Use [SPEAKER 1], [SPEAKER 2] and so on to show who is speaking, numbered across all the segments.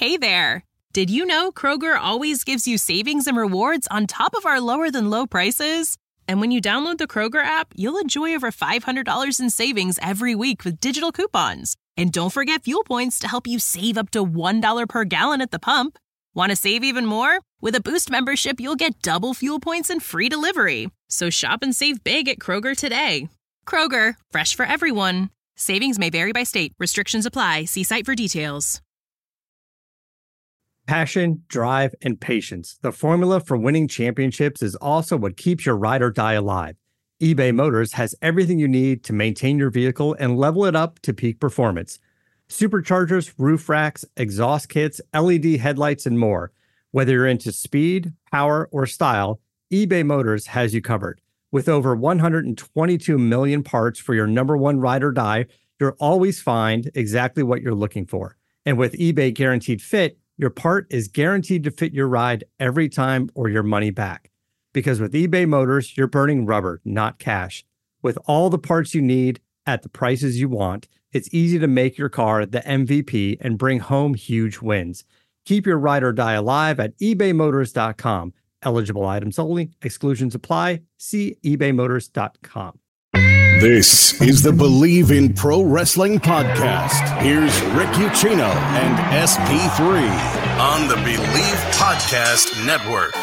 [SPEAKER 1] Hey there! Did you know Kroger always gives you savings and rewards on top of our lower-than-low prices? And when you download the Kroger app, you'll enjoy over $500 in savings every week with digital coupons. And don't forget fuel points to help you save up to $1 per gallon at the pump. Want to save even more? With a Boost membership, you'll get double fuel points and free delivery. So shop and save big at Kroger today. Kroger, fresh for everyone. Savings may vary by state. Restrictions apply. See site for details.
[SPEAKER 2] Passion, drive, and patience. The formula for winning championships is also what keeps your ride or die alive. eBay Motors has everything you need to maintain your vehicle and level it up to peak performance. Superchargers, roof racks, exhaust kits, LED headlights, and more. Whether you're into speed, power, or style, eBay Motors has you covered. With over 122 million parts for your number one ride or die, you'll always find exactly what you're looking for. And with eBay Guaranteed Fit, your part is guaranteed to fit your ride every time or your money back. Because with eBay Motors, you're burning rubber, not cash. With all the parts you need at the prices you want, it's easy to make your car the MVP and bring home huge wins. Keep your ride or die alive at ebaymotors.com. Eligible items only. Exclusions apply. See ebaymotors.com.
[SPEAKER 3] This is the Believe in Pro Wrestling podcast. Here's Rick Ucchino and SP3 on the Believe Podcast Network.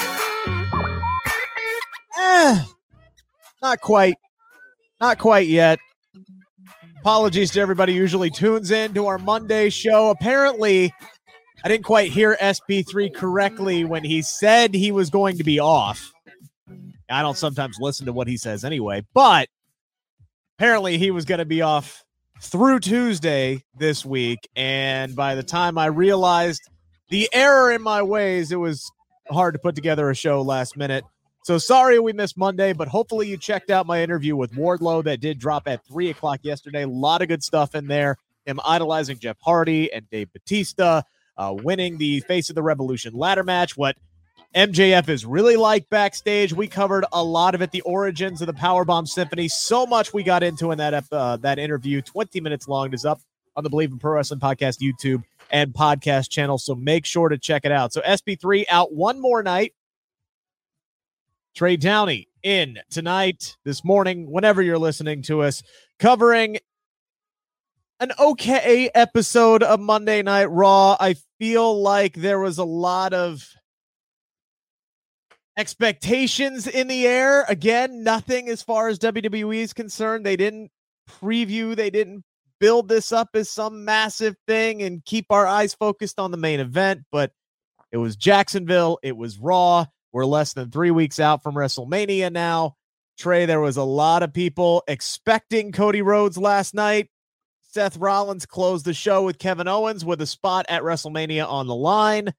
[SPEAKER 4] Not quite yet. Apologies to everybody who usually tunes in to our Monday show. Apparently, I didn't quite hear SP3 correctly when he said he was going to be off. I don't sometimes listen to what he says anyway, but apparently he was going to be off through Tuesday this week, and by the time I realized the error in my ways, it was hard to put together a show last minute. So sorry we missed Monday, but hopefully you checked out my interview with Wardlow that did drop at 3 o'clock yesterday. A lot of good stuff in there. Him idolizing Jeff Hardy and Dave Bautista, winning the Face of the Revolution ladder match, what MJF is really like backstage. We covered a lot of it, the origins of the Powerbomb Symphony. So much we got into in that interview. 20 minutes long. It is up on the Believe in Pro Wrestling Podcast YouTube and podcast channel, so make sure to check it out. So SP3 out one more night. Trey Downey in tonight, this morning, whenever you're listening to us, covering an okay episode of Monday Night Raw. I feel like there was a lot of expectations in the air. Again, nothing as far as WWE is concerned. They didn't preview, they didn't build this up as some massive thing and keep our eyes focused on the main event, but it was Jacksonville, it was Raw. We're less than 3 weeks out from WrestleMania now. Trey, there was a lot of people expecting Cody Rhodes last night. Seth Rollins closed the show with Kevin Owens with a spot at WrestleMania on the line.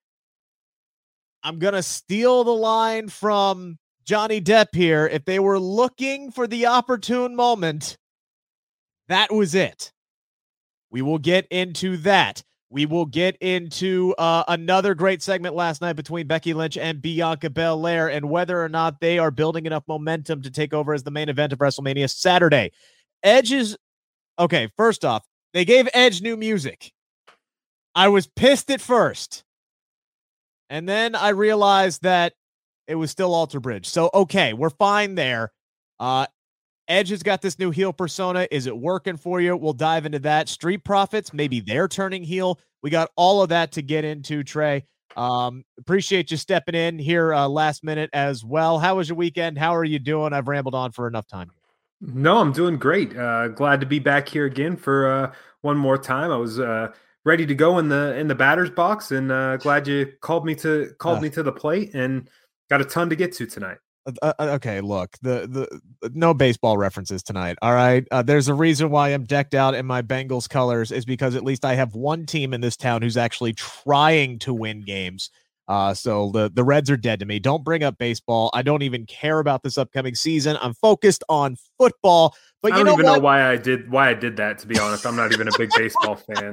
[SPEAKER 4] I'm going to steal the line from Johnny Depp here. If they were looking for the opportune moment, that was it. We will get into that. We will get into another great segment last night between Becky Lynch and Bianca Belair and whether or not they are building enough momentum to take over as the main event of WrestleMania Saturday. Edge is... Okay, first off, they gave Edge new music. I was pissed at first. And then I realized that it was still Alter Bridge. So, okay, we're fine there. Edge has got this new heel persona. Is it working for you? We'll dive into that. Street Profits, maybe they're turning heel. We got all of that to get into, Trey. Appreciate you stepping in here last minute as well. How was your weekend? How are you doing? I've rambled on for enough time.
[SPEAKER 5] No, I'm doing great. Glad to be back here again for one more time. I was ready to go in the batter's box, and glad you called me to the plate, and got a ton to get to tonight.
[SPEAKER 4] Okay, look, the no baseball references tonight. All right, there's a reason why I'm decked out in my Bengals colors, is because at least I have one team in this town who's actually trying to win games. So the Reds are dead to me. Don't bring up baseball. I don't even care about this upcoming season. I'm focused on football. But
[SPEAKER 5] I don't even know why I did that, to be honest. I'm not even a big baseball fan.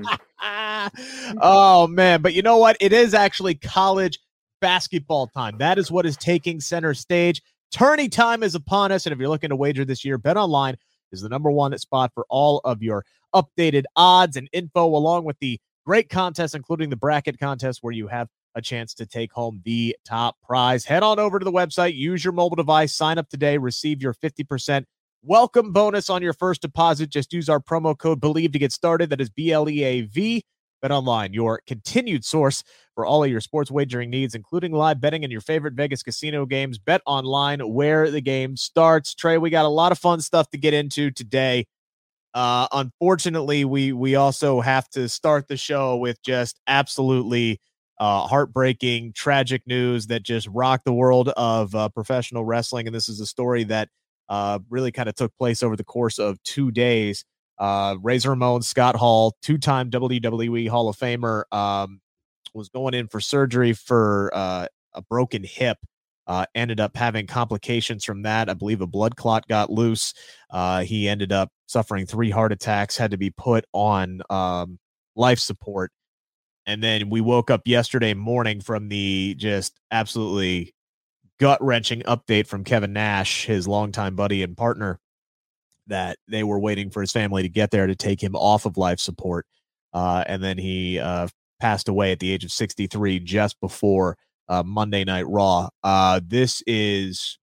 [SPEAKER 4] Oh man, but you know what? It is actually college basketball time. That is what is taking center stage. Tourney time is upon us, and if you're looking to wager this year, BetOnline is the #1 spot for all of your updated odds and info, along with the great contests, including the bracket contest where you have a chance to take home the top prize. Head on over to the website, use your mobile device, sign up today, receive your 50% welcome bonus on your first deposit. Just use our promo code BELIEVE to get started. That is BLEAV. BetOnline, your continued source for all of your sports wagering needs, including live betting and your favorite Vegas casino games. BetOnline, where the game starts. Trey, we got a lot of fun stuff to get into today. Unfortunately, we also have to start the show with just absolutely heartbreaking, tragic news that just rocked the world of professional wrestling. And this is a story that really kind of took place over the course of 2 days. Razor Ramon, Scott Hall, two-time WWE Hall of Famer, was going in for surgery for a broken hip. Ended up having complications from that. I believe a blood clot got loose. He ended up suffering 3 heart attacks, had to be put on life support. And then we woke up yesterday morning from the just absolutely gut-wrenching update from Kevin Nash, his longtime buddy and partner, that they were waiting for his family to get there to take him off of life support. And then he passed away at the age of 63 just before Monday Night Raw. This is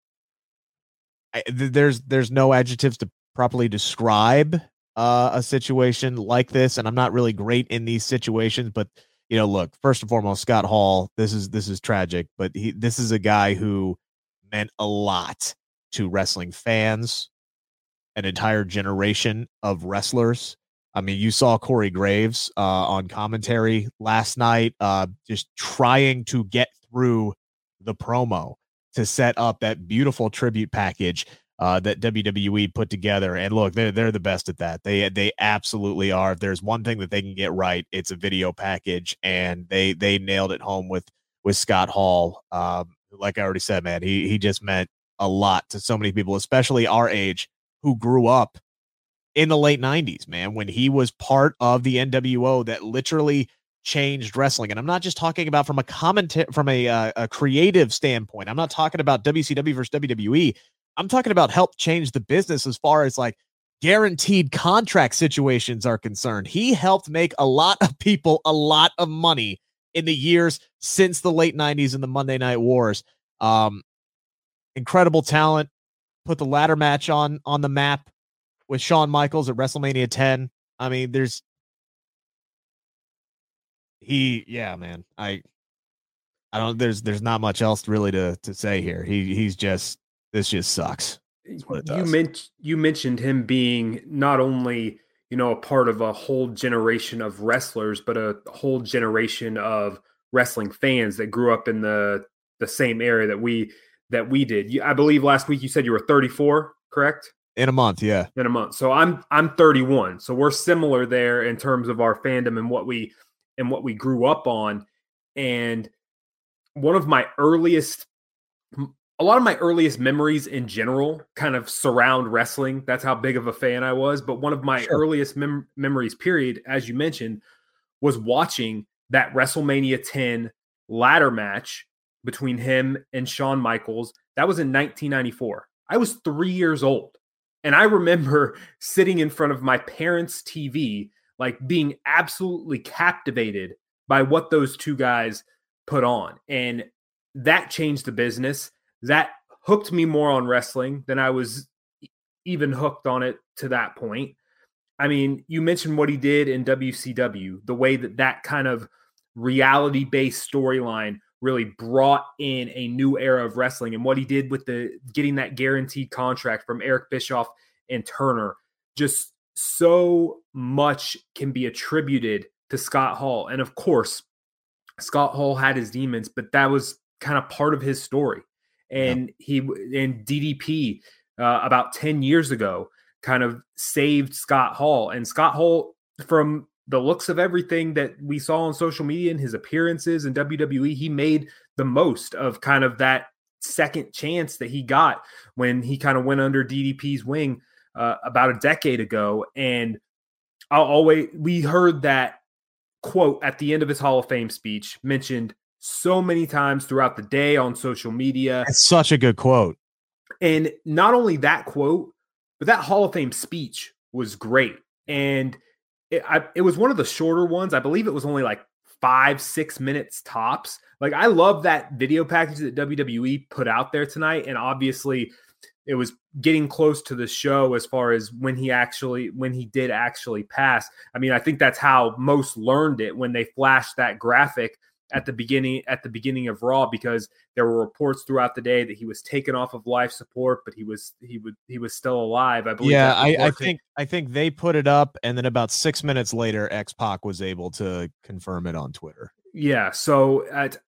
[SPEAKER 4] there's no adjectives to properly describe a situation like this, and I'm not really great in these situations, but look, first and foremost, Scott Hall, this is tragic, but this is a guy who meant a lot to wrestling fans, an entire generation of wrestlers. I mean, you saw Corey Graves on commentary last night, just trying to get through the promo to set up that beautiful tribute package that WWE put together. And look, they're the best at that. They absolutely are. If there's one thing that they can get right, it's a video package, and they nailed it home with Scott Hall. Like I already said, man, he just meant a lot to so many people, especially our age, who grew up in the late 90s, man, when he was part of the NWO that literally changed wrestling. And I'm not just talking about from a creative standpoint. I'm not talking about WCW versus WWE. I'm talking about help change the business as far as like guaranteed contract situations are concerned. He helped make a lot of people a lot of money in the years since the late 90s and the Monday Night Wars. Incredible talent. Put the ladder match on the map with Shawn Michaels at WrestleMania 10. I mean, there's not much else really to say here. This just sucks.
[SPEAKER 5] You mentioned him being not only, a part of a whole generation of wrestlers, but a whole generation of wrestling fans that grew up in the same area that we did. I believe last week you said you were 34, correct?
[SPEAKER 4] In a month, yeah.
[SPEAKER 5] In a month. So I'm 31. So we're similar there in terms of our fandom and what we grew up on. And a lot of my earliest memories in general kind of surround wrestling. That's how big of a fan I was. But one of my earliest memories, period, as you mentioned, was watching that WrestleMania 10 ladder match between him and Shawn Michaels. That was in 1994. I was 3 years old. And I remember sitting in front of my parents' TV, like being absolutely captivated by what those two guys put on. And that changed the business. That hooked me more on wrestling than I was even hooked on it to that point. I mean, you mentioned what he did in WCW, the way that kind of reality-based storyline really brought in a new era of wrestling, and what he did with getting that guaranteed contract from Eric Bischoff and Turner. Just so much can be attributed to Scott Hall. And of course, Scott Hall had his demons, but that was kind of part of his story. And DDP about 10 years ago kind of saved Scott Hall. And Scott Hall, from the looks of everything that we saw on social media and his appearances in WWE, he made the most of kind of that second chance that he got when he kind of went under DDP's wing about a decade ago. And we heard that quote at the end of his Hall of Fame speech mentioned so many times throughout the day on social media.
[SPEAKER 4] It's such a good quote.
[SPEAKER 5] And not only that quote, but that Hall of Fame speech was great. And it was one of the shorter ones. I believe it was only like 5-6 minutes tops. Like, I love that video package that WWE put out there tonight. And obviously it was getting close to the show as far as when he did actually pass. I mean, I think that's how most learned it, when they flashed that graphic at the beginning of Raw, because there were reports throughout the day that he was taken off of life support, but he was still alive. I believe.
[SPEAKER 4] Yeah, I think they put it up, and then about 6 minutes later, X-Pac was able to confirm it on Twitter.
[SPEAKER 5] Yeah, so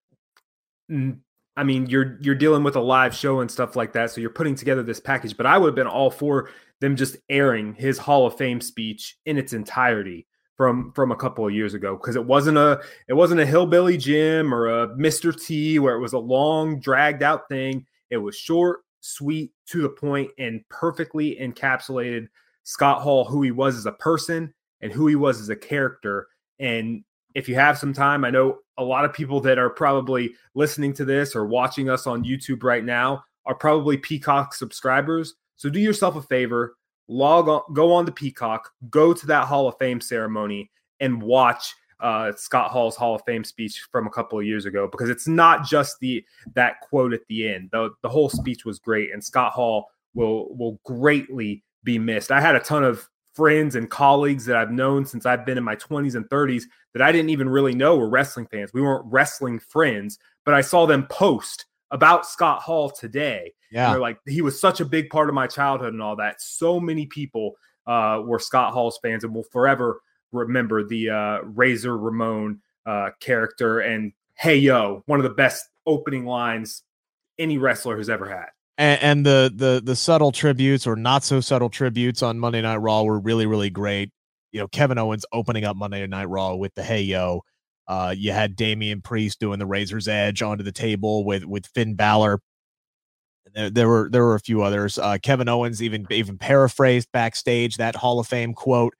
[SPEAKER 5] I mean, you're dealing with a live show and stuff like that, so you're putting together this package. But I would have been all for them just airing his Hall of Fame speech in its entirety from a couple of years ago, because it wasn't a Hillbilly Jim or a Mr. T where it was a long, dragged out thing. It was short, sweet, to the point, and perfectly encapsulated Scott Hall, who he was as a person and who he was as a character. And if you have some time, I know a lot of people that are probably listening to this or watching us on YouTube right now are probably Peacock subscribers. So do yourself a favor, go on to Peacock, go to that Hall of Fame ceremony and watch Scott Hall's Hall of Fame speech from a couple of years ago, because it's not just that quote at the end. The whole speech was great, and Scott Hall will greatly be missed. I had a ton of friends and colleagues that I've known since I've been in my 20s and 30s that I didn't even really know were wrestling fans. We weren't wrestling friends, but I saw them post about Scott Hall today. Yeah. And they're like, he was such a big part of my childhood and all that. So many people were Scott Hall's fans and will forever remember the Razor Ramon character and "Hey Yo," one of the best opening lines any wrestler has ever had.
[SPEAKER 4] And the subtle tributes or not so subtle tributes on Monday Night Raw were really, really great. You know, Kevin Owens opening up Monday Night Raw with the "Hey Yo." You had Damian Priest doing the Razor's Edge onto the table with Finn Balor. There were a few others. Kevin Owens even paraphrased backstage that Hall of Fame quote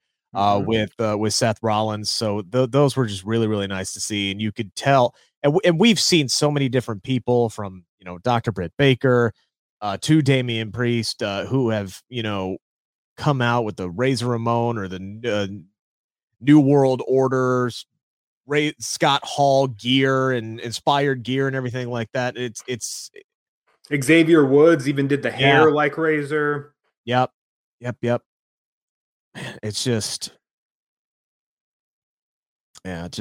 [SPEAKER 4] with Seth Rollins. So those were just really, really nice to see. And you could tell, and we've seen so many different people, from, you know, Dr. Britt Baker to Damian Priest, who have, you know, come out with the Razor Ramon or the New World Order's Scott Hall gear and inspired gear and everything like that. It's
[SPEAKER 5] Xavier Woods even did the hair like Razor.
[SPEAKER 4] Yep. It's just, it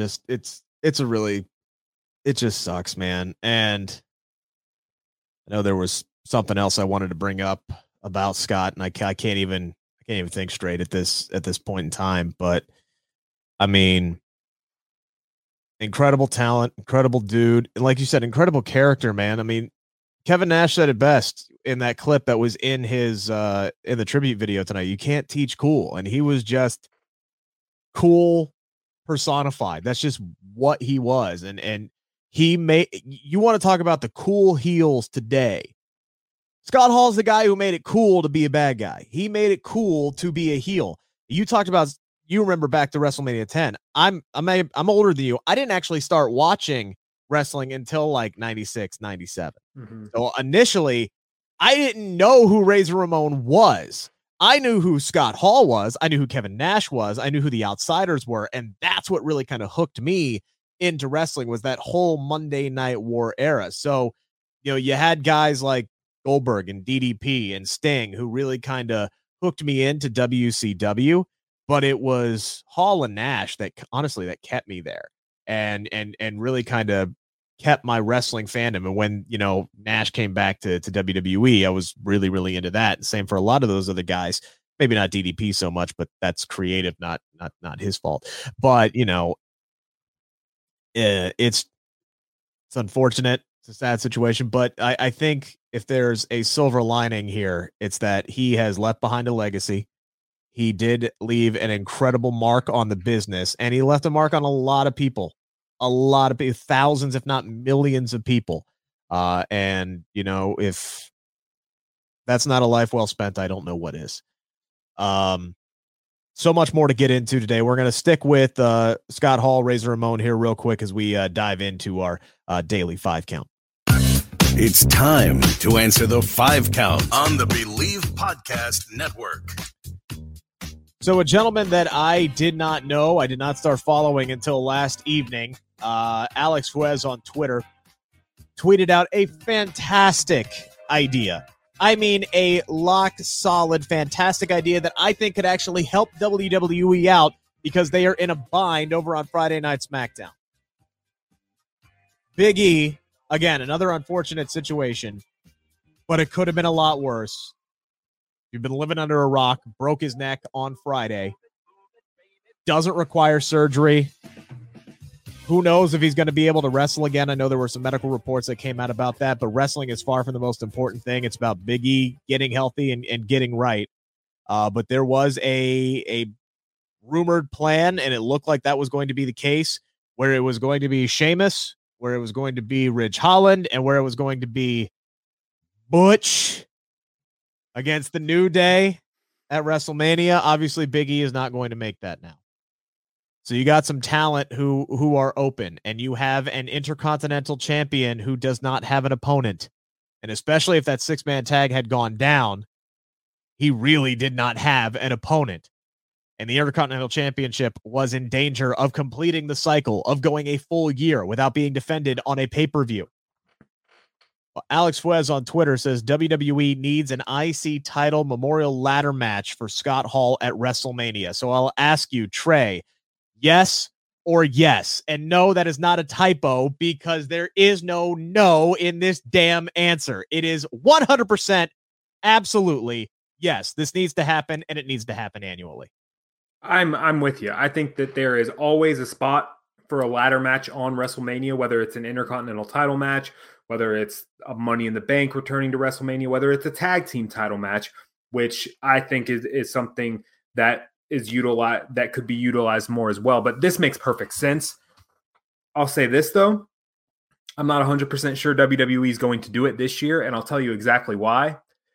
[SPEAKER 4] just sucks, man. And I know there was something else I wanted to bring up about Scott, and I can't even think straight at this point in time. But I mean, incredible talent, incredible dude, and like you said, incredible character, man. I mean, Kevin Nash said it best in that clip that was in his in the tribute video tonight. You can't teach cool, and he was just cool personified. That's just what he was, and he made. You want to talk about the cool heels today? Scott Hall's the guy who made it cool to be a bad guy. He made it cool to be a heel. You talked about. You remember back to WrestleMania 10. I'm older than you. I didn't actually start watching wrestling until like 96, 97. Mm-hmm. So initially, I didn't know who Razor Ramon was. I knew who Scott Hall was. I knew who Kevin Nash was. I knew who the Outsiders were. And that's what really kind of hooked me into wrestling, was that whole Monday Night War era. So, you know, you had guys like Goldberg and DDP and Sting who really kind of hooked me into WCW. But it was Hall and Nash that honestly that kept me there and really kind of kept my wrestling fandom. And when, you know, Nash came back to WWE, I was really, really into that. And same for a lot of those other guys, maybe not DDP so much, but that's creative, not his fault. But, you know, it's unfortunate. It's a sad situation, but I think if there's a silver lining here, it's that he has left behind a legacy. He did leave an incredible mark on the business, and he left a mark on a lot of people, thousands, if not millions of people. And, you know, if that's not a life well spent, I don't know what is. So much more to get into today. We're going to stick with Scott Hall, Razor Ramon here real quick as we dive into our daily 5 count.
[SPEAKER 3] It's time to answer the 5 count on the Believe Podcast Network.
[SPEAKER 4] So a gentleman that I did not know, I did not start following until last evening, Alex Fuez on Twitter, tweeted out a fantastic idea. I mean, a lock-solid, fantastic idea that I think could actually help WWE out because they are in a bind over on Friday Night SmackDown. Big E, again, another unfortunate situation, but it could have been a lot worse. You've been living under a rock, broke his neck on Friday, doesn't require surgery. Who knows if he's going to be able to wrestle again? I know there were some medical reports that came out about that, but wrestling is far from the most important thing. It's about Big E getting healthy and getting right. But there was a rumored plan, and it looked like that was going to be the case, where it was going to be Sheamus, where it was going to be Ridge Holland, and where it was going to be Butch against the New Day at WrestleMania. Obviously, Big E is not going to make that now. So you got some talent who are open, and you have an Intercontinental Champion who does not have an opponent. And especially if that 6-man tag had gone down, he really did not have an opponent. And the Intercontinental Championship was in danger of completing the cycle of going a full year without being defended on a pay-per-view. Alex Fuez on Twitter says WWE needs an IC title memorial ladder match for Scott Hall at WrestleMania. So I'll ask you, Trey, yes or yes? And no, that is not a typo because there is no in this damn answer. It is 100% absolutely yes. This needs to happen, and it needs to happen annually.
[SPEAKER 5] I'm with you. I think that there is always a spot for a ladder match on WrestleMania, whether it's an Intercontinental title match, whether it's a Money in the Bank returning to WrestleMania, whether it's a tag team title match, which I think is something that is utilized, that could be utilized more as well. But this makes perfect sense. I'll say this though, I'm not 100% sure WWE is going to do it this year, and I'll tell you exactly why.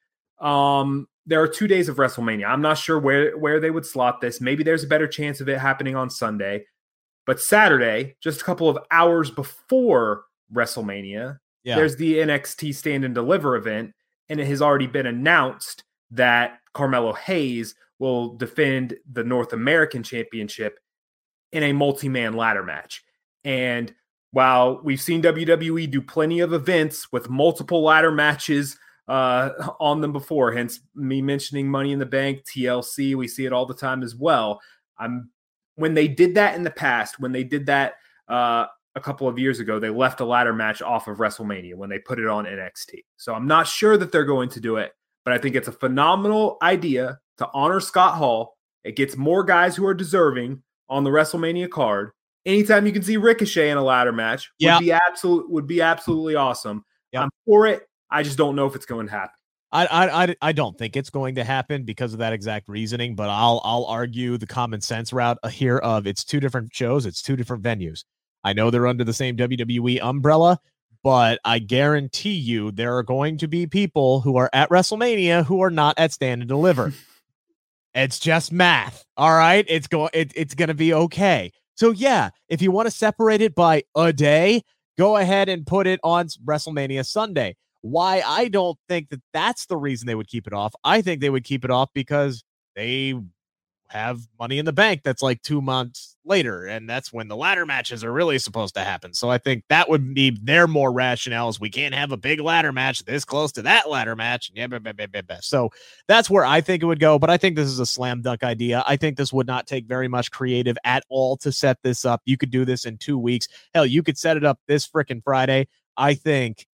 [SPEAKER 5] There are 2 days of WrestleMania. I'm not sure where they would slot this. Maybe there's a better chance of it happening on Sunday, but Saturday, just a couple of hours before WrestleMania, there's the NXT Stand and Deliver event, and it has already been announced that Carmelo Hayes will defend the North American Championship in a multi-man ladder match. And while we've seen WWE do plenty of events with multiple ladder matches on them before, hence me mentioning Money in the Bank, TLC, we see it all the time as well. When they did that in the past, when they did that a couple of years ago, they left a ladder match off of WrestleMania when they put it on NXT. So I'm not sure that they're going to do it, but I think it's a phenomenal idea to honor Scott Hall. It gets more guys who are deserving on the WrestleMania card. Anytime you can see Ricochet in a ladder match would be absolutely awesome. Yep. I'm for it. I just don't know if it's going to happen.
[SPEAKER 4] I don't think it's going to happen because of that exact reasoning, but I'll argue the common sense route here of it's two different shows, it's two different venues. I know they're under the same WWE umbrella, but I guarantee you there are going to be people who are at WrestleMania who are not at Stand and Deliver. It's just math. All right. It's going to be okay. So yeah, if you want to separate it by a day, go ahead and put it on WrestleMania Sunday. Why I don't think that that's the reason they would keep it off. I think they would keep it off because they have Money in the Bank that's like 2 months later, and that's when the ladder matches are really supposed to happen. So I think that would be their more rationale is we can't have a big ladder match this close to that ladder match. So that's where I think it would go, but I think this is a slam dunk idea. I think this would not take very much creative at all to set this up. You could do this in 2 weeks. Hell, you could set it up this frickin' Friday. I think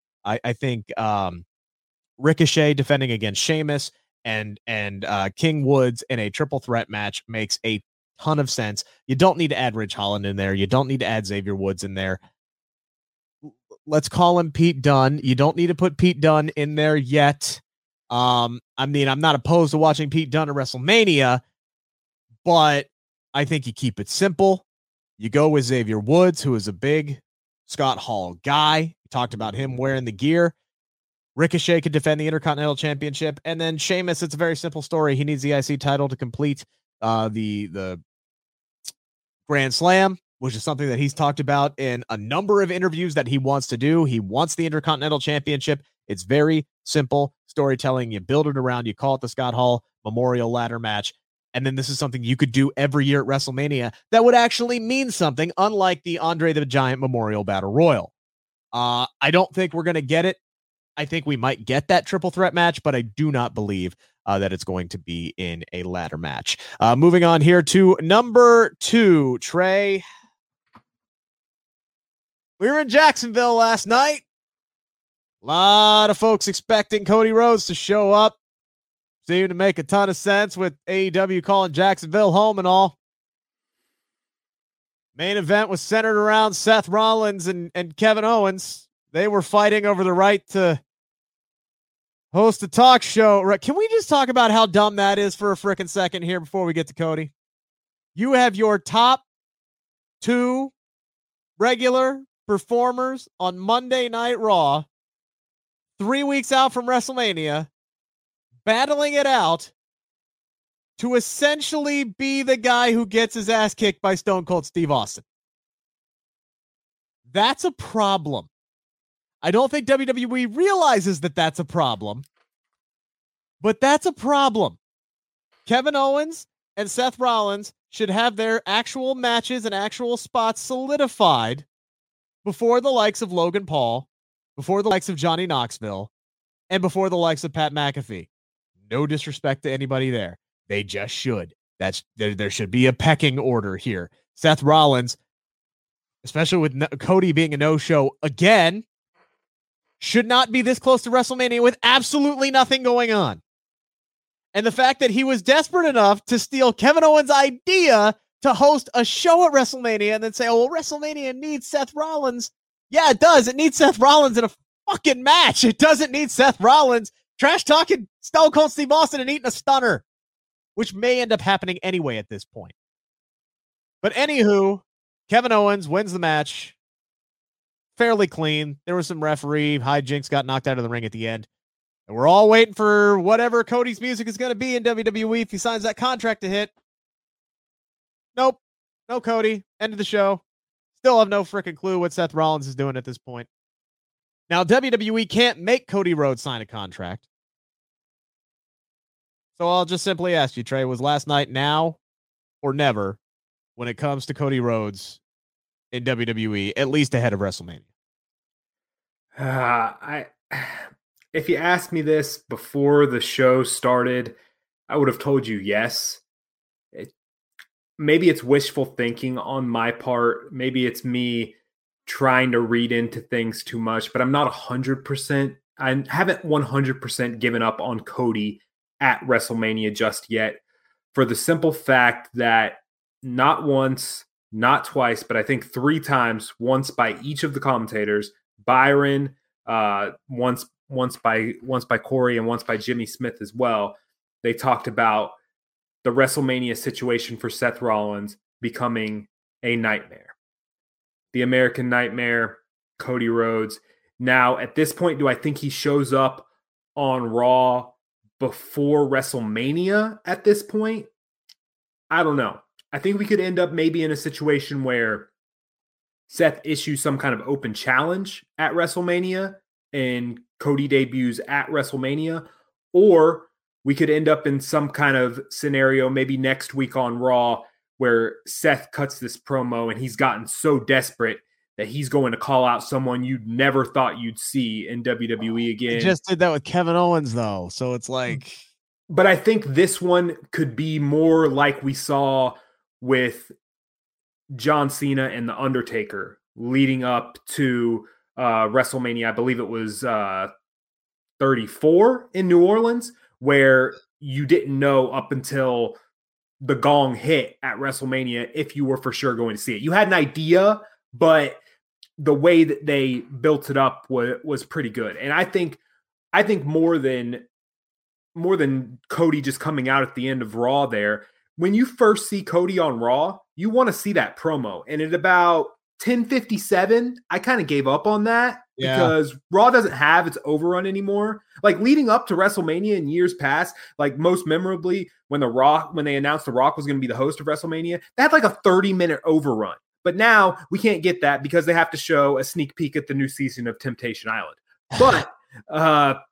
[SPEAKER 4] Ricochet defending against Sheamus and King Woods in a triple threat match makes a ton of sense. You don't need to add Ridge Holland in there. You don't need to add Xavier Woods in there. Let's call him Pete Dunne. You don't need to put Pete Dunne in there yet. I mean, I'm not opposed to watching Pete Dunne at WrestleMania, but I think you keep it simple. You go with Xavier Woods, who is a big Scott Hall guy. We talked about him wearing the gear. Ricochet could defend the Intercontinental Championship, and then Sheamus, it's a very simple story. He needs the IC title to complete the Grand Slam, which is something that he's talked about in a number of interviews that he wants to do. He wants the Intercontinental Championship. It's very simple storytelling. You build it around, you call it the Scott Hall Memorial Ladder match. And then this is something you could do every year at WrestleMania that would actually mean something, unlike the Andre the Giant Memorial Battle Royal. I don't think we're going to get it. I think we might get that triple threat match, but I do not believe that it's going to be in a ladder match. Moving on here to number 2, Trey. We were in Jacksonville last night. A lot of folks expecting Cody Rhodes to show up. Seemed to make a ton of sense with AEW calling Jacksonville home and all. Main event was centered around Seth Rollins and Kevin Owens. They were fighting over the right to host a talk show. Can we just talk about how dumb that is for a frickin' second here before we get to Cody? You have your top 2 regular performers on Monday Night Raw, 3 weeks out from WrestleMania, battling it out to essentially be the guy who gets his ass kicked by Stone Cold Steve Austin. That's a problem. I don't think WWE realizes that that's a problem, but that's a problem. Kevin Owens and Seth Rollins should have their actual matches and actual spots solidified before the likes of Logan Paul, before the likes of Johnny Knoxville, and before the likes of Pat McAfee. No disrespect to anybody there. They just should. There should be a pecking order here. Seth Rollins, especially with Cody being a no-show again, should not be this close to WrestleMania with absolutely nothing going on. And the fact that he was desperate enough to steal Kevin Owens' idea to host a show at WrestleMania and then say, oh, well, WrestleMania needs Seth Rollins. Yeah, it does. It needs Seth Rollins in a fucking match. It doesn't need Seth Rollins trash talking Stone Cold Steve Austin and eating a stunner, which may end up happening anyway at this point. But anywho, Kevin Owens wins the match fairly clean. There was some referee hijinks, got knocked out of the ring at the end. And we're all waiting for whatever Cody's music is going to be in WWE if he signs that contract to hit. Nope. No Cody. End of the show. Still have no freaking clue what Seth Rollins is doing at this point. Now, WWE can't make Cody Rhodes sign a contract. So I'll just simply ask you, Trey, was last night now or never when it comes to Cody Rhodes in WWE, at least ahead of WrestleMania?
[SPEAKER 5] If you asked me this before the show started, I would have told you yes. Maybe it's wishful thinking on my part. Maybe it's me trying to read into things too much, but I'm not 100%. I haven't 100% given up on Cody at WrestleMania just yet, for the simple fact that not once, not twice, but I think 3 times, once by each of the commentators, Byron, once by Corey, and once by Jimmy Smith as well, they talked about the WrestleMania situation for Seth Rollins becoming a nightmare. The American Nightmare, Cody Rhodes. Now, at this point, do I think he shows up on Raw before WrestleMania at this point? I don't know. I think we could end up maybe in a situation where Seth issues some kind of open challenge at WrestleMania and Cody debuts at WrestleMania, or we could end up in some kind of scenario maybe next week on Raw where Seth cuts this promo and he's gotten so desperate that he's going to call out someone you'd never thought you'd see in WWE again.
[SPEAKER 4] He just did that with Kevin Owens, though, so it's like...
[SPEAKER 5] But I think this one could be more like we saw with John Cena and The Undertaker leading up to WrestleMania. I believe it was 34 in New Orleans, where you didn't know up until the gong hit at WrestleMania if you were for sure going to see it. You had an idea, but the way that they built it up was pretty good. And I think more than Cody just coming out at the end of Raw there, when you first see Cody on Raw, you want to see that promo. And at about 10:57, I kind of gave up on that because Raw doesn't have its overrun anymore. Like leading up to WrestleMania in years past, like most memorably when they announced The Rock was going to be the host of WrestleMania, they had like a 30-minute overrun. But now we can't get that because they have to show a sneak peek at the new season of Temptation Island. But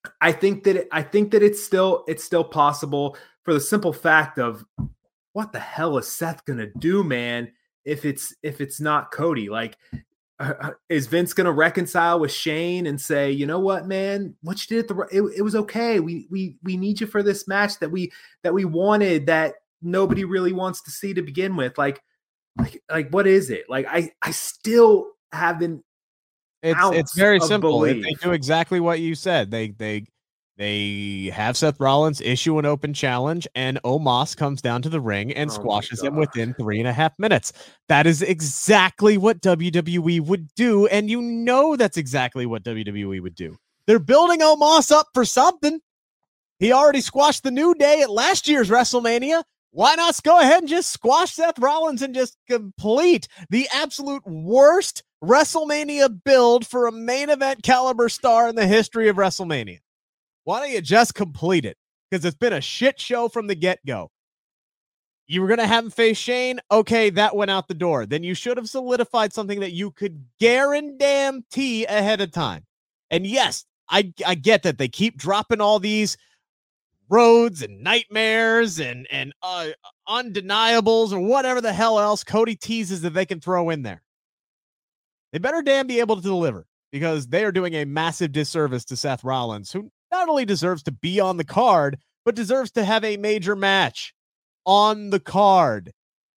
[SPEAKER 5] I think that it's still possible for the simple fact of what the hell is Seth gonna do, man? If it's not Cody, like, is Vince gonna reconcile with Shane and say, you know what, man, what you did it was okay. We need you for this match that we wanted, that nobody really wants to see to begin with. Like what is it? Like I still haven't.
[SPEAKER 4] It's very simple. They do exactly what you said. They have Seth Rollins issue an open challenge, and Omos comes down to the ring and squashes him within 3.5 minutes. That is exactly what WWE would do, and you know that's exactly what WWE would do. They're building Omos up for something. He already squashed the New Day at last year's WrestleMania. Why not go ahead and just squash Seth Rollins and just complete the absolute worst WrestleMania build for a main event caliber star in the history of WrestleMania? Why don't you just complete it? Because it's been a shit show from the get-go. You were going to have him face Shane. Okay, that went out the door. Then you should have solidified something that you could guarantee ahead of time. And yes, I get that they keep dropping all these roads and nightmares and undeniables or whatever the hell else Cody teases that they can throw in there. They better damn be able to deliver, because they are doing a massive disservice to Seth Rollins, who not only deserves to be on the card, but deserves to have a major match on the card.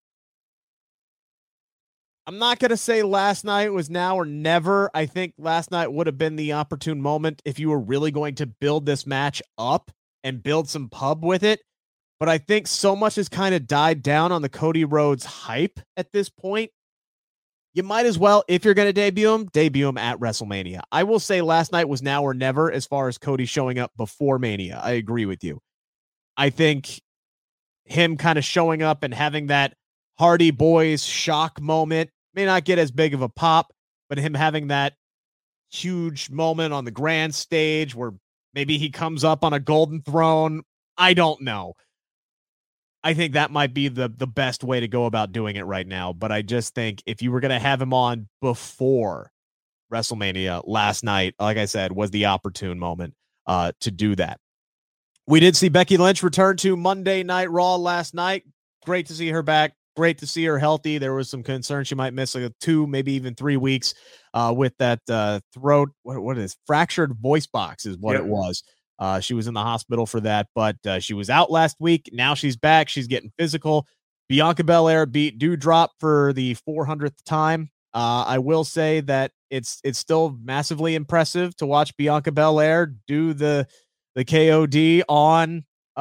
[SPEAKER 4] I'm not going to say last night was now or never. I think last night would have been the opportune moment if you were really going to build this match up and build some pub with it. But I think so much has kind of died down on the Cody Rhodes hype at this point. You might as well, if you're going to debut him at WrestleMania. I will say last night was now or never as far as Cody showing up before Mania. I agree with you. I think him kind of showing up and having that Hardy Boys shock moment may not get as big of a pop, but him having that huge moment on the grand stage where maybe he comes up on a golden throne, I don't know. I think that might be the best way to go about doing it right now. But I just think if you were going to have him on before WrestleMania, last night, like I said, was the opportune moment to do that. We did see Becky Lynch return to Monday Night Raw last night. Great to see her back. Great to see her healthy. There was some concern she might miss like 2, maybe even 3 weeks with that throat. What is fractured voice box is what it was. She was in the hospital for that, but she was out last week. Now she's back. She's getting physical. Bianca Belair beat Doudrop for the 400th time. I will say that it's still massively impressive to watch Bianca Belair do the KOD on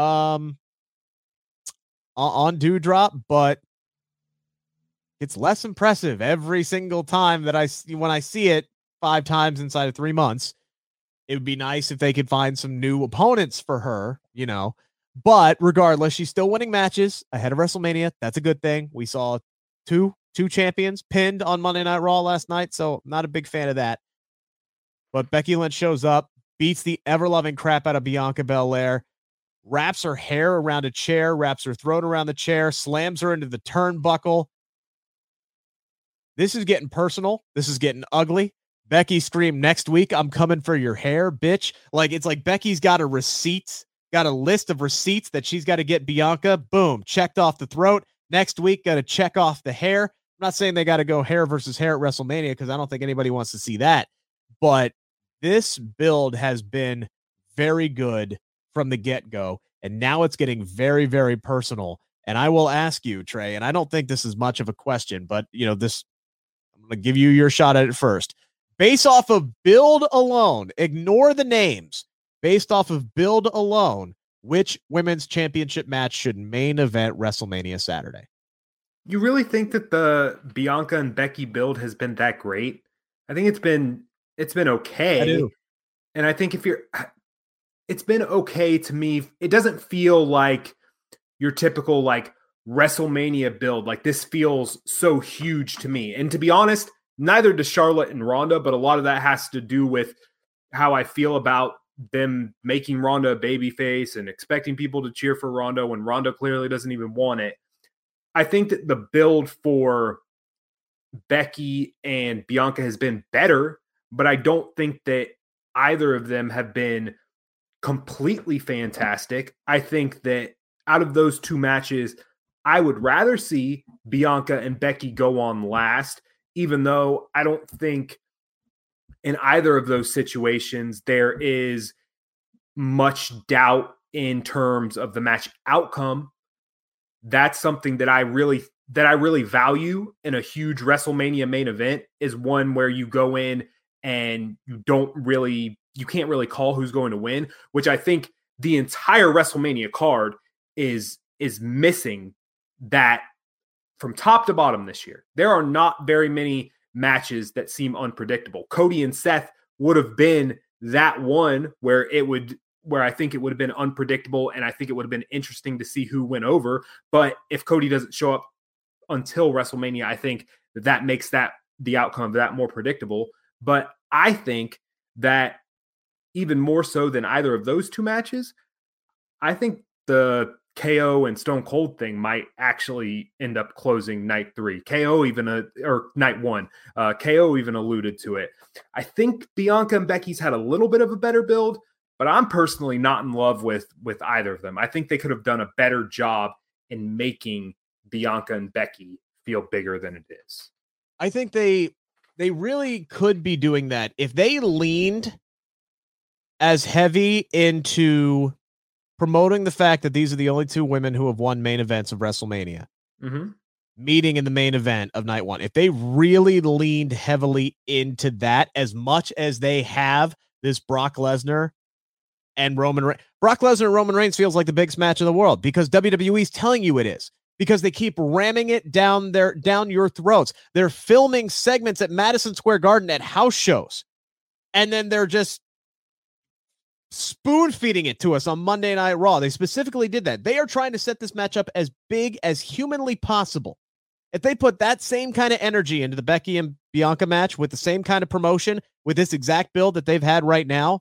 [SPEAKER 4] Doudrop, but it's less impressive every single time that when I see it 5 times inside of 3 months. It would be nice if they could find some new opponents for her, you know. But regardless, she's still winning matches ahead of WrestleMania. That's a good thing. We saw two champions pinned on Monday Night Raw last night, so not a big fan of that. But Becky Lynch shows up, beats the ever-loving crap out of Bianca Belair, wraps her hair around a chair, wraps her throat around the chair, slams her into the turnbuckle. This is getting personal. This is getting ugly. Becky screamed next week, "I'm coming for your hair, bitch." Like, it's like Becky's got a list of receipts that she's got to get Bianca. Boom, checked off the throat. Next week, got to check off the hair. I'm not saying they got to go hair versus hair at WrestleMania, because I don't think anybody wants to see that. But this build has been very good from the get-go, and now it's getting very, very personal. And I will ask you, Trey, and I don't think this is much of a question, but I'm going to give you your shot at it first. Based off of build alone, ignore the names. Based off of build alone, which women's championship match should main event WrestleMania Saturday?
[SPEAKER 5] You really think that the Bianca and Becky build has been that great? I think it's been okay.
[SPEAKER 4] I do.
[SPEAKER 5] And I think it's been okay to me. It doesn't feel like your typical like WrestleMania build. Like, this feels so huge to me. And to be honest, neither does Charlotte and Ronda, but a lot of that has to do with how I feel about them making Ronda a babyface and expecting people to cheer for Ronda when Ronda clearly doesn't even want it. I think that the build for Becky and Bianca has been better, but I don't think that either of them have been completely fantastic. I think that out of those two matches, I would rather see Bianca and Becky go on last, even though I don't think in either of those situations there is much doubt in terms of the match outcome. That's something that I really value in a huge WrestleMania main event, is one where you go in and you can't really call who's going to win, which I think the entire WrestleMania card is missing that from top to bottom this year. There are not very many matches that seem unpredictable. Cody and Seth would have been that one where I think it would have been unpredictable, and I think it would have been interesting to see who went over. But if Cody doesn't show up until WrestleMania, I think that makes the outcome of that more predictable. But I think that even more so than either of those two matches, I think the KO and Stone Cold thing might actually end up closing night 3. Or night 1. KO even alluded to it. I think Bianca and Becky's had a little bit of a better build, but I'm personally not in love with either of them. I think they could have done a better job in making Bianca and Becky feel bigger than it is.
[SPEAKER 4] I think they really could be doing that if they leaned as heavy into promoting the fact that these are the only two women who have won main events of WrestleMania, meeting in the main event of night 1. If they really leaned heavily into that, as much as they have this Brock Lesnar and Roman Reigns. Brock Lesnar and Roman Reigns feels like the biggest match in the world because WWE is telling you it is, because they keep ramming it down your throats. They're filming segments at Madison Square Garden at house shows, and then they're just spoon feeding it to us on Monday Night Raw. They specifically did that. They are trying to set this match up as big as humanly possible. If they put that same kind of energy into the Becky and Bianca match with the same kind of promotion, with this exact build that they've had right now,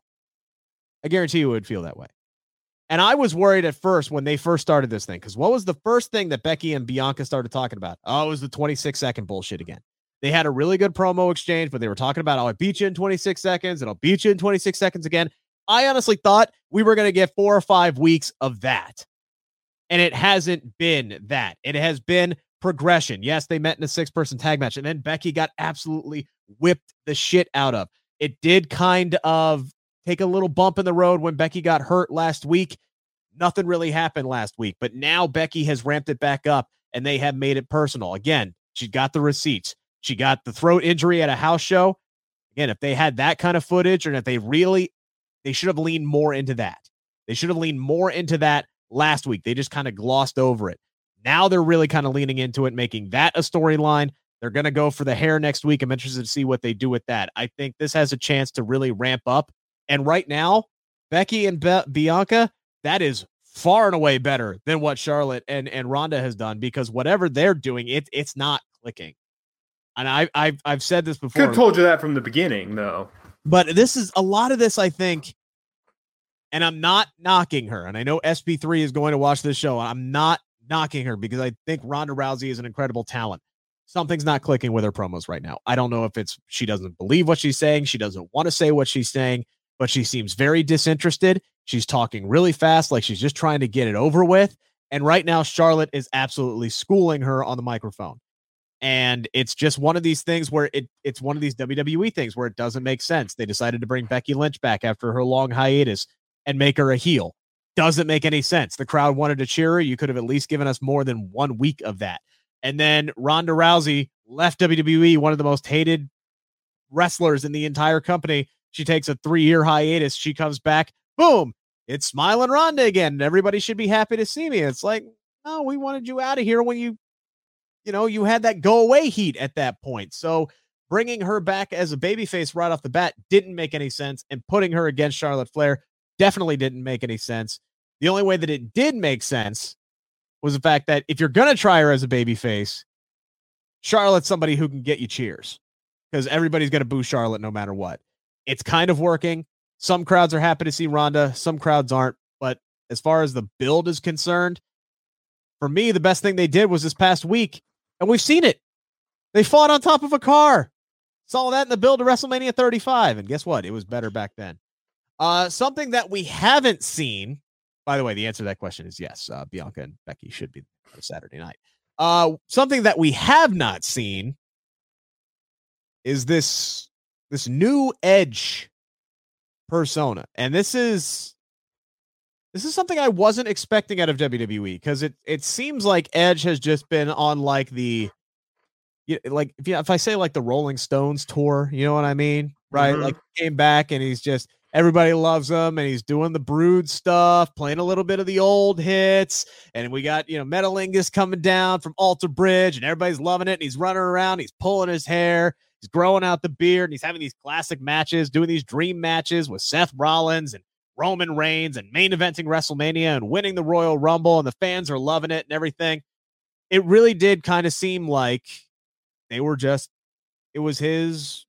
[SPEAKER 4] I guarantee you it would feel that way. And I was worried at first when they first started this thing, because what was the first thing that Becky and Bianca started talking about? Oh, it was the 26-second bullshit again. They had a really good promo exchange, but they were talking about, oh, I beat you in 26 seconds, and I'll beat you in 26 seconds again. I honestly thought we were going to get 4 or 5 weeks of that. And it hasn't been that. It has been progression. Yes, they met in a 6-person tag match, and then Becky got absolutely whipped the shit out of. It did kind of take a little bump in the road when Becky got hurt last week. Nothing really happened last week, but now Becky has ramped it back up, and they have made it personal. Again, she got the receipts. She got the throat injury at a house show. Again, if they had that kind of footage, and if they should have leaned more into that. They should have leaned more into that last week. They just kind of glossed over it. Now they're really kind of leaning into it, making that a storyline. They're going to go for the hair next week. I'm interested to see what they do with that. I think this has a chance to really ramp up. And right now, Becky and Bianca, that is far and away better than what Charlotte and Ronda has done, because whatever they're doing, it's not clicking. And I've said this before.
[SPEAKER 5] Could have told you that from the beginning, though.
[SPEAKER 4] But this is a lot of this, I think, and I'm not knocking her. And I know SP3 is going to watch this show. I'm not knocking her because I think Ronda Rousey is an incredible talent. Something's not clicking with her promos right now. I don't know if it's she doesn't believe what she's saying. She doesn't want to say what she's saying, but she seems very disinterested. She's talking really fast, like she's just trying to get it over with. And right now, Charlotte is absolutely schooling her on the microphone. And it's just one of these things where it's one of these WWE things where it doesn't make sense. They decided to bring Becky Lynch back after her long hiatus and make her a heel. Doesn't make any sense. The crowd wanted to cheer her. You could have at least given us more than 1 week of that. And then Ronda Rousey left WWE, one of the most hated wrestlers in the entire company. She takes a 3-year hiatus. She comes back. Boom. It's Smiling Ronda again. Everybody should be happy to see me. It's like, no, we wanted you out of here when you had that go away heat at that point. So bringing her back as a babyface right off the bat didn't make any sense. And putting her against Charlotte Flair definitely didn't make any sense. The only way that it did make sense was the fact that if you're going to try her as a babyface, Charlotte's somebody who can get you cheers, because everybody's going to boo Charlotte no matter what. It's kind of working. Some crowds are happy to see Ronda. Some crowds aren't. But as far as the build is concerned, for me, the best thing they did was this past week. And we've seen it. They fought on top of a car. Saw that in the build to WrestleMania 35. And guess what? It was better back then. Something that we haven't seen, by the way, the answer to that question is yes. Bianca and Becky should be on Saturday night. Something that we have not seen is this new Edge persona. And this is something I wasn't expecting out of WWE, because it seems like Edge has just been on like if I say like the Rolling Stones tour, you know what I mean? Right?
[SPEAKER 5] Mm-hmm.
[SPEAKER 4] Like he came back and he's just, everybody loves him, and he's doing the Brood stuff, playing a little bit of the old hits. And we got, Metalingus coming down from Alter Bridge, and everybody's loving it. And he's running around, he's pulling his hair, he's growing out the beard, and he's having these classic matches, doing these dream matches with Seth Rollins and Roman Reigns, and main eventing WrestleMania and winning the Royal Rumble, and the fans are loving it and everything. It really did kind of seem like it was his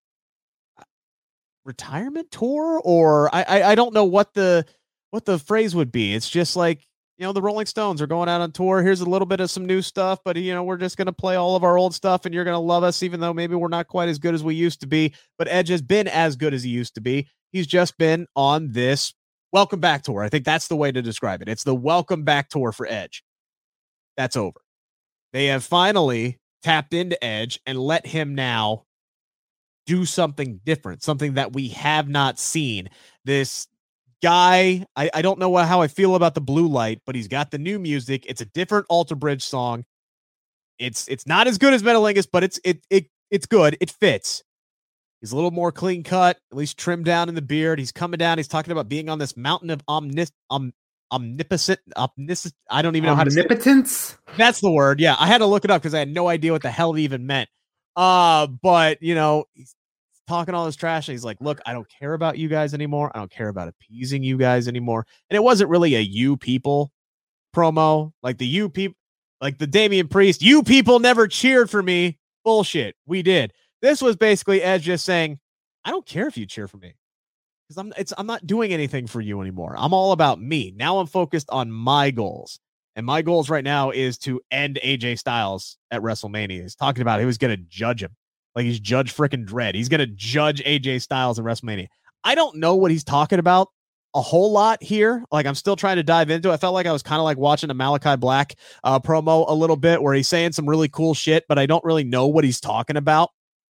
[SPEAKER 4] retirement tour, or I don't know what the phrase would be. It's just like, the Rolling Stones are going out on tour. Here's a little bit of some new stuff, but we're just going to play all of our old stuff, and you're going to love us, even though maybe we're not quite as good as we used to be. But Edge has been as good as he used to be. He's just been on this welcome back tour. I think that's the way to describe it. It's the welcome back tour for Edge. That's over. They have finally tapped into Edge and let him now do something different, something that we have not seen. This guy, I don't know how I feel about the Blue Light, but he's got the new music. It's a different Alter Bridge song. It's not as good as Metalingus, but it's good. It fits. He's a little more clean cut, at least trimmed down in the beard. He's coming down. He's talking about being on this mountain of omnipotent. I don't even know how to say it.
[SPEAKER 5] Omnipotence?
[SPEAKER 4] That's the word. Yeah, I had to look it up because I had no idea what the hell it even meant. But he's talking all this trash, and he's like, look, I don't care about you guys anymore. I don't care about appeasing you guys anymore. And it wasn't really a you people promo, like the you people, like the Damian Priest, you people never cheered for me. Bullshit. We did. This was basically Edge just saying, I don't care if you cheer for me, because I'm not doing anything for you anymore. I'm all about me. Now I'm focused on my goals. And my goals right now is to end AJ Styles at WrestleMania. He's talking about he was going to judge him. Like he's Judge freaking Dredd. He's going to judge AJ Styles at WrestleMania. I don't know what he's talking about a whole lot here. Like I'm still trying to dive into it. I felt like I was kind of like watching a Malachi Black promo a little bit, where he's saying some really cool shit, but I don't really know what he's talking about.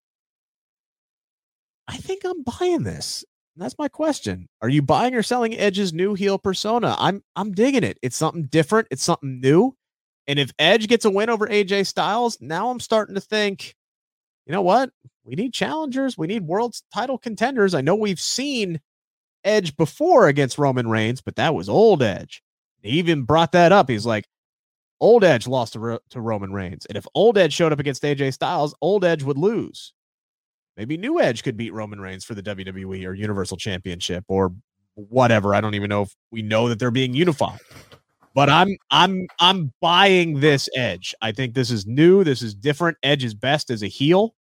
[SPEAKER 4] I think I'm buying this. That's my question. Are you buying or selling Edge's new heel persona? I'm digging it. It's something different. It's something new. And if Edge gets a win over AJ Styles, now I'm starting to think, you know what? We need challengers. We need world title contenders. I know we've seen Edge before against Roman Reigns, but that was old Edge. He even brought that up. He's like, old Edge lost to Roman Reigns. And if old Edge showed up against AJ Styles, old Edge would lose. Maybe new Edge could beat Roman Reigns for the WWE or Universal Championship or whatever. I don't even know if we know that they're being unified. But I'm buying this Edge. I think this is new. This is different. Edge is best as a heel.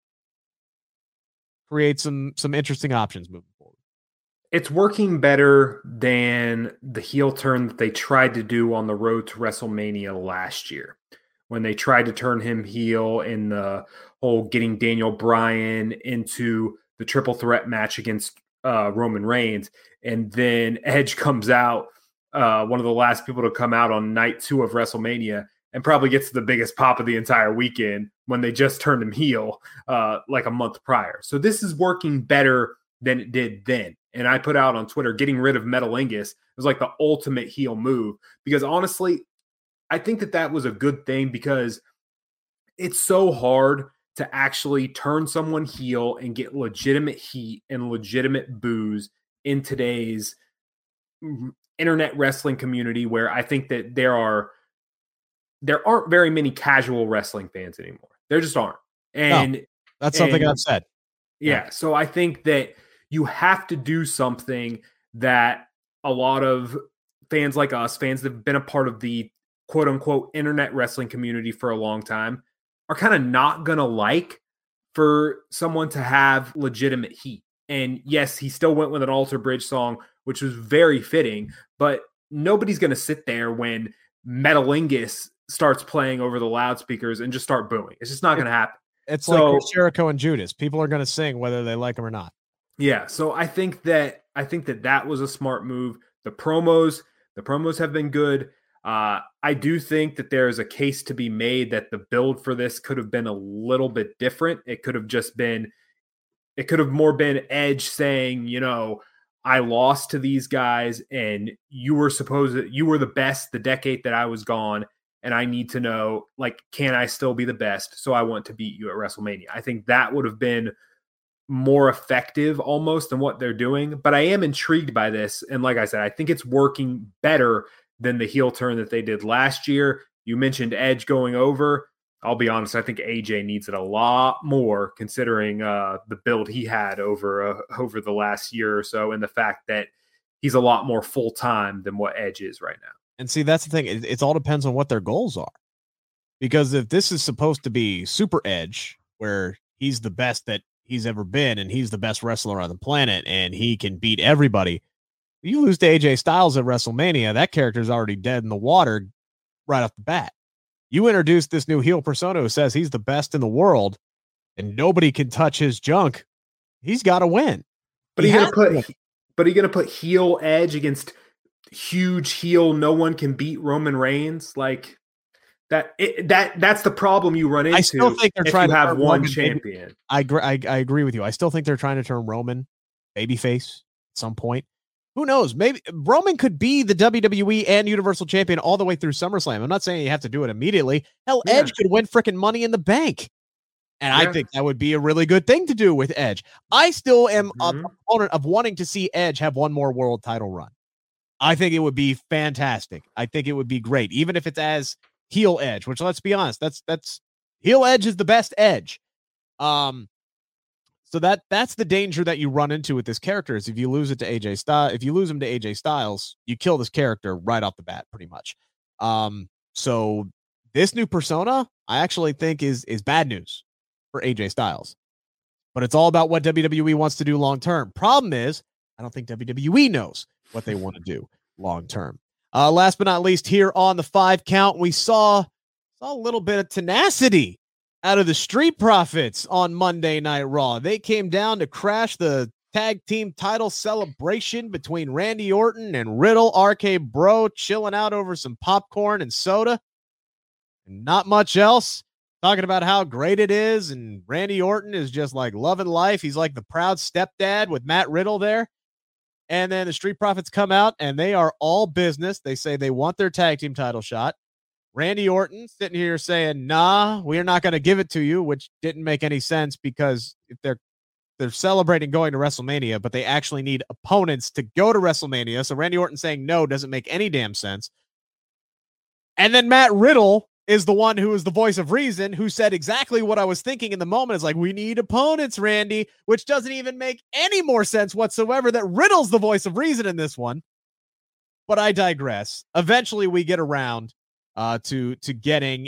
[SPEAKER 4] Create some interesting options moving forward.
[SPEAKER 5] It's working better than the heel turn that they tried to do on the road to WrestleMania last year, when they tried to turn him heel in the whole getting Daniel Bryan into the triple threat match against Roman Reigns. And then Edge comes out, one of the last people to come out on night 2 of WrestleMania, and probably gets the biggest pop of the entire weekend when they just turned him heel like a month prior. So this is working better than it did then. And I put out on Twitter, getting rid of Metalingus was like the ultimate heel move, because honestly, I think that was a good thing, because it's so hard to actually turn someone heel and get legitimate heat and legitimate boos in today's internet wrestling community, where I think that there aren't very many casual wrestling fans anymore. There just aren't. And
[SPEAKER 4] that's something I've said.
[SPEAKER 5] Yeah. So I think that you have to do something that a lot of fans like us, fans that have been a part of the quote unquote internet wrestling community for a long time, are kind of not going to like for someone to have legitimate heat. And yes, he still went with an Alter Bridge song, which was very fitting, but nobody's going to sit there when Metalingus starts playing over the loudspeakers and just start booing. It's just not going to happen.
[SPEAKER 4] It's like Chris Jericho and Judas. People are going to sing whether they like them or not.
[SPEAKER 5] Yeah. So I think that I think that was a smart move. The promos have been good. I do think that there is a case to be made that the build for this could have been a little bit different. It could have more been Edge saying, I lost to these guys and you were the best the decade that I was gone. And I need to know, can I still be the best? So I want to beat you at WrestleMania. I think that would have been more effective almost than what they're doing. But I am intrigued by this. And like I said, I think it's working better than the heel turn that they did last year. You mentioned Edge going over. I'll be honest, I think AJ needs it a lot more considering the build he had over the last year or so, and the fact that he's a lot more full-time than what Edge is right now.
[SPEAKER 4] And see, that's the thing. It all depends on what their goals are. Because if this is supposed to be Super Edge, where he's the best that he's ever been and he's the best wrestler on the planet and he can beat everybody, you lose to AJ Styles at WrestleMania, that character's already dead in the water right off the bat. You introduce this new heel persona who says he's the best in the world and nobody can touch his junk. He's got to win.
[SPEAKER 5] But are you going to put heel Edge against huge heel no one can beat Roman Reigns? That's the problem you run into. I still think they're trying to have one champion.
[SPEAKER 4] I agree with you. I still think they're trying to turn Roman babyface at some point. Who knows? Maybe Roman could be the WWE and Universal Champion all the way through SummerSlam. I'm not saying you have to do it immediately. Hell, yeah. Edge could win freaking Money in the Bank. And I think that would be a really good thing to do with Edge. I still am a proponent of wanting to see Edge have one more world title run. I think it would be fantastic. I think it would be great, even if it's as heel Edge, which, let's be honest, that's heel Edge is the best Edge. So that's the danger that you run into with this character is if you lose him to AJ Styles, you kill this character right off the bat, pretty much. So this new persona, I actually think is bad news for AJ Styles. But it's all about what WWE wants to do long term. Problem is, I don't think WWE knows what they want to do long term. Last but not least, here on the 5 count, we saw a little bit of tenacity out of the Street Profits on Monday Night Raw. They came down to crash the tag team title celebration between Randy Orton and Riddle. RK Bro chilling out over some popcorn and soda. And not much else. Talking about how great it is. And Randy Orton is just loving life. He's like the proud stepdad with Matt Riddle there. And then the Street Profits come out and they are all business. They say they want their tag team title shot. Randy Orton sitting here saying, nah, we're not going to give it to you, which didn't make any sense because if they're celebrating going to WrestleMania, but they actually need opponents to go to WrestleMania. So Randy Orton saying no doesn't make any damn sense. And then Matt Riddle is the one who is the voice of reason, who said exactly what I was thinking in the moment. It's we need opponents, Randy, which doesn't even make any more sense whatsoever that Riddle's the voice of reason in this one. But I digress. Eventually we get around to getting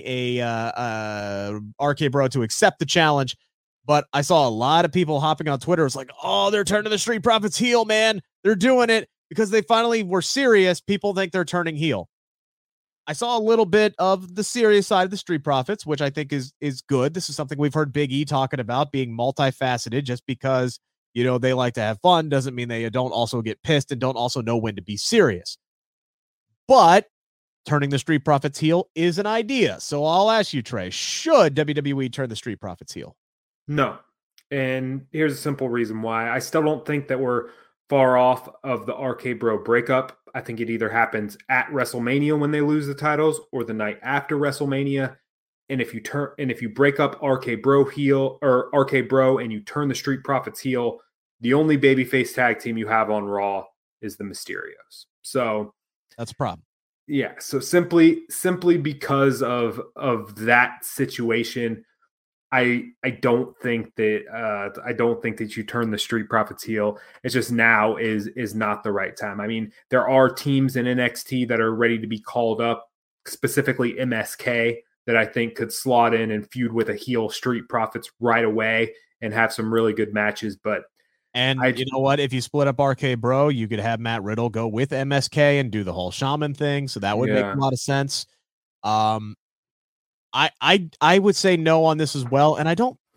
[SPEAKER 4] a RK Bro to accept the challenge. But I saw a lot of people hopping on Twitter. It's they're turning the Street Profits heel, man. They're doing it because they finally were serious. People think they're turning heel. I saw a little bit of the serious side of the Street Profits, which I think is good. This is something we've heard Big E talking about, being multifaceted. Just because, they like to have fun doesn't mean they don't also get pissed and don't also know when to be serious. But turning the Street Profits heel is an idea. So I'll ask you, Trey, should WWE turn the Street Profits heel?
[SPEAKER 5] No. And here's a simple reason why. I still don't think that we're far off of the RK Bro breakup. I think it either happens at WrestleMania when they lose the titles or the night after WrestleMania. And if you break up RK Bro heel or RK Bro and you turn the Street Profits heel, the only babyface tag team you have on Raw is the Mysterios. So
[SPEAKER 4] that's a problem.
[SPEAKER 5] Yeah, so simply because of that situation, I don't think that you turn the Street Profits heel. It's just now is not the right time. I mean, there are teams in NXT that are ready to be called up, specifically MSK, that I think could slot in and feud with a heel Street Profits right away and have some really good matches. But
[SPEAKER 4] you know what? If you split up RK Bro, you could have Matt Riddle go with MSK and do the whole shaman thing. So that would make a lot of sense. I would say no on this as well. And I don't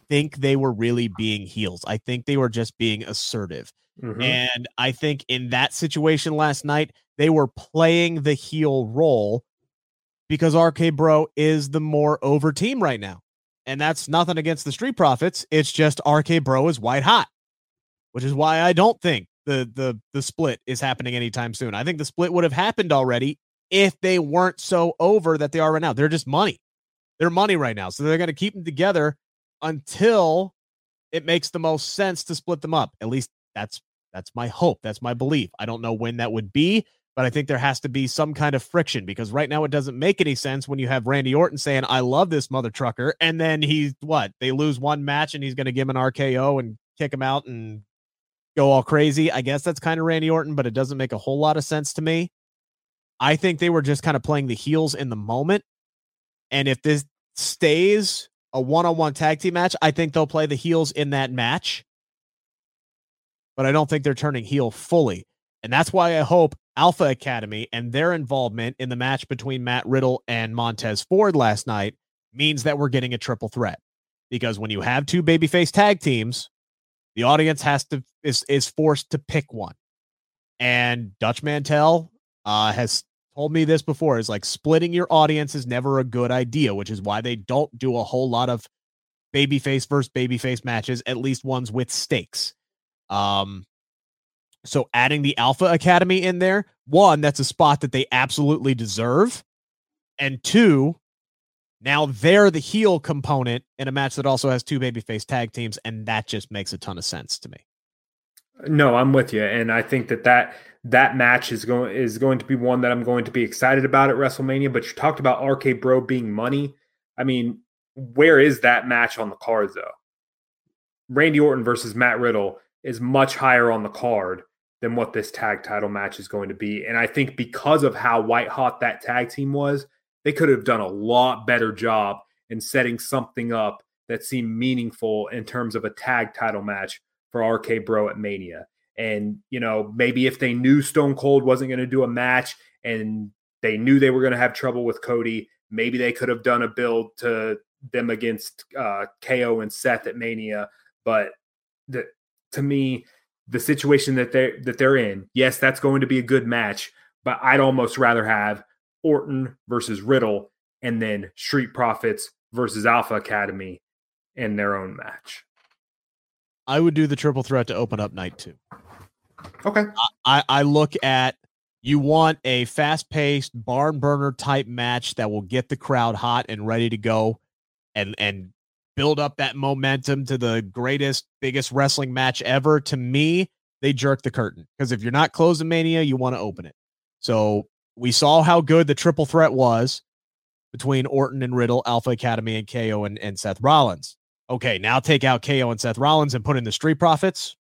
[SPEAKER 4] think they were really being heels. I think they were just being assertive.
[SPEAKER 5] Mm-hmm.
[SPEAKER 4] And I think in that situation last night, they were playing the heel role because RK Bro is the more over team right now. And that's nothing against the Street Profits. It's just RK Bro is white hot, which is why I don't think the split is happening anytime soon. I think the split would have happened already if they weren't so over that they are right now. They're just money. They're money right now. So they're going to keep them together until it makes the most sense to split them up. At least that's my hope. That's my belief. I don't know when that would be, but I think there has to be some kind of friction because right now it doesn't make any sense when you have Randy Orton saying, I love this mother trucker. And then they lose one match and he's going to give him an RKO and kick him out and go all crazy. I guess that's kind of Randy Orton, but it doesn't make a whole lot of sense to me. I think they were just kind of playing the heels in the moment. And if this stays a one-on-one tag team match, I think they'll play the heels in that match. But I don't think they're turning heel fully. And that's why I hope Alpha Academy and their involvement in the match between Matt Riddle and Montez Ford last night means that we're getting a triple threat. Because when you have two babyface tag teams, the audience is forced to pick one. And Dutch Mantel has told me this before, is like splitting your audience is never a good idea, which is why they don't do a whole lot of babyface versus babyface matches, at least ones with stakes. So adding the Alpha Academy in there, one, that's a spot that they absolutely deserve. And two, now they're the heel component in a match that also has two babyface tag teams, and that just makes a ton of sense to me.
[SPEAKER 5] No, I'm with you, and I think that match is going to be one that I'm going to be excited about at WrestleMania. But you talked about RK Bro being money. I mean, where is that match on the card though? Randy Orton versus Matt Riddle is much higher on the card than what this tag title match is going to be, and I think because of how white hot that tag team was, they could have done a lot better job in setting something up that seemed meaningful in terms of a tag title match for RK Bro at Mania. And, maybe if they knew Stone Cold wasn't going to do a match and they knew they were going to have trouble with Cody, maybe they could have done a build to them against KO and Seth at Mania. But to me, the situation that they're in, yes, that's going to be a good match, but I'd almost rather have Orton versus Riddle and then Street Profits versus Alpha Academy in their own match.
[SPEAKER 4] I would do the triple threat to open up night 2.
[SPEAKER 5] Okay.
[SPEAKER 4] I look at, you want a fast-paced barn burner type match that will get the crowd hot and ready to go and build up that momentum to the greatest, biggest wrestling match ever. To me, they jerk the curtain because if you're not closing Mania, you want to open it. So we saw how good the triple threat was between Orton and Riddle, Alpha Academy, and KO and Seth Rollins. Okay, now take out KO and Seth Rollins and put in the Street Profits.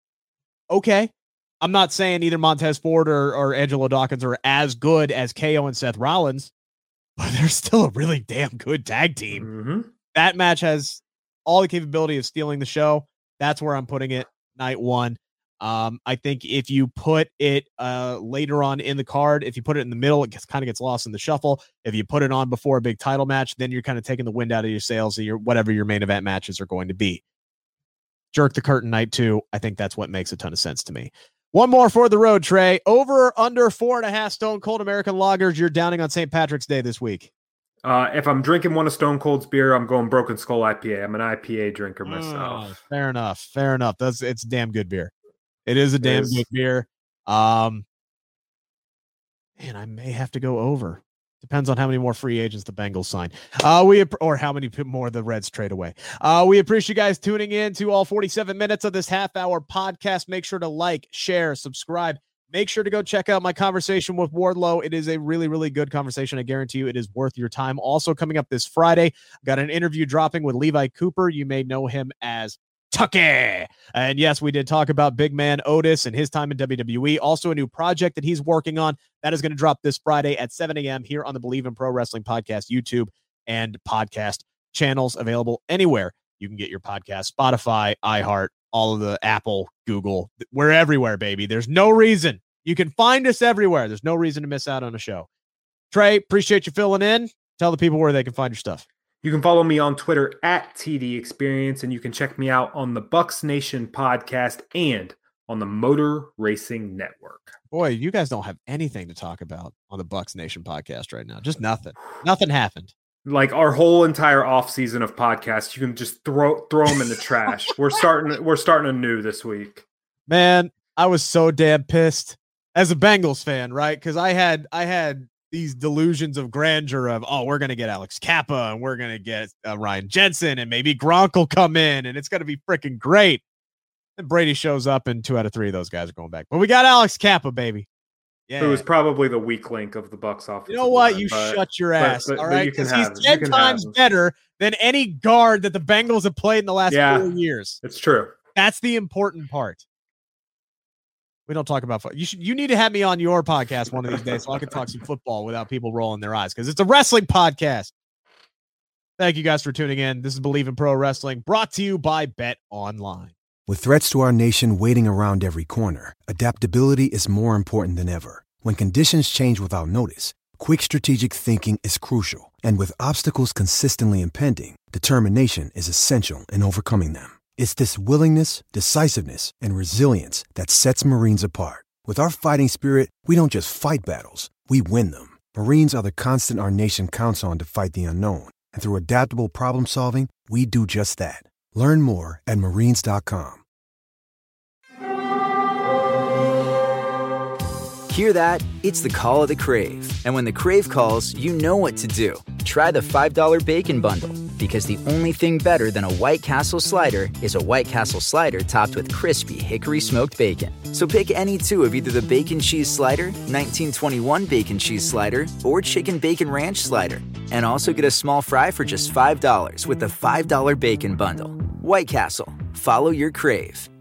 [SPEAKER 4] Okay. I'm not saying either Montez Ford or Angelo Dawkins are as good as KO and Seth Rollins, but they're still a really damn good tag team.
[SPEAKER 5] Mm-hmm.
[SPEAKER 4] That match has all the capability of stealing the show. That's where I'm putting it, night 1. I think if you put it later on in the card, if you put it in the middle, it kind of gets lost in the shuffle. If you put it on before a big title match, then you're kind of taking the wind out of your sails of whatever your main event matches are going to be. Jerk the curtain, night 2. I think that's what makes a ton of sense to me. One more for the road, Trey. Over or under 4.5 Stone Cold American lagers you're downing on St. Patrick's Day this week?
[SPEAKER 5] If I'm drinking one of Stone Cold's beer, I'm going Broken Skull IPA. I'm an IPA drinker myself.
[SPEAKER 4] Fair enough. It's damn good beer. It is a damn good beer. Man, I may have to go over. Depends on how many more free agents the Bengals sign. Or how many more the Reds trade away. We appreciate you guys tuning in to all 47 minutes of this half-hour podcast. Make sure to like, share, subscribe. Make sure to go check out my conversation with Wardlow. It is a really, really good conversation. I guarantee you it is worth your time. Also coming up this Friday, got an interview dropping with Levi Cooper. You may know him as Tucky. And yes, we did talk about Big Man Otis and his time in WWE. Also a new project that he's working on. That is going to drop this Friday at 7 a.m. here on the Believe in Pro Wrestling Podcast, YouTube, and podcast channels available anywhere you can get your podcast. Spotify, iHeart, all of the Apple, Google. We're everywhere, baby. There's no reason. You can find us everywhere. There's no reason to miss out on a show. Trey, appreciate you filling in. Tell the people where they can find your stuff.
[SPEAKER 5] You can follow me on Twitter at TD Experience, and you can check me out on the Bucks Nation podcast and on the Motor Racing Network.
[SPEAKER 4] Boy, you guys don't have anything to talk about on the Bucks Nation podcast right now. Just nothing. Nothing happened.
[SPEAKER 5] Like our whole entire off season of podcasts, you can just throw them in the trash. We're starting anew this week.
[SPEAKER 4] Man, I was so damn pissed as a Bengals fan, right? Because I had these delusions of grandeur of, oh, we're gonna get Alex Kappa and we're gonna get Ryan Jensen and maybe Gronk will come in and it's gonna be freaking great. And Brady shows up and 2 out of 3 of those guys are going back. But we got Alex Kappa, baby. Yeah,
[SPEAKER 5] it was probably the weak link of the Bucks offense.
[SPEAKER 4] You know what? Shut your ass. All right, because he's 10 times better than any guard that the Bengals have played in the last 4 years.
[SPEAKER 5] It's true.
[SPEAKER 4] That's the important part. We don't talk about football. You need to have me on your podcast one of these days so I can talk some football without people rolling their eyes because it's a wrestling podcast. Thank you guys for tuning in. This is Believe in Pro Wrestling, brought to you by Bet Online.
[SPEAKER 6] With threats to our nation waiting around every corner, adaptability is more important than ever. When conditions change without notice, quick strategic thinking is crucial. And with obstacles consistently impending, determination is essential in overcoming them. It's this willingness, decisiveness, and resilience that sets Marines apart. With our fighting spirit, we don't just fight battles, we win them. Marines are the constant our nation counts on to fight the unknown. And through adaptable problem solving, we do just that. Learn more at Marines.com.
[SPEAKER 7] Hear that? It's the call of the Crave. And when the Crave calls, you know what to do. Try the $5 Bacon Bundle. Because the only thing better than a White Castle slider is a White Castle slider topped with crispy hickory smoked bacon. So pick any 2 of either the Bacon Cheese Slider, 1921 Bacon Cheese Slider, or Chicken Bacon Ranch Slider. And also get a small fry for just $5 with the $5 Bacon Bundle. White Castle. Follow your Crave.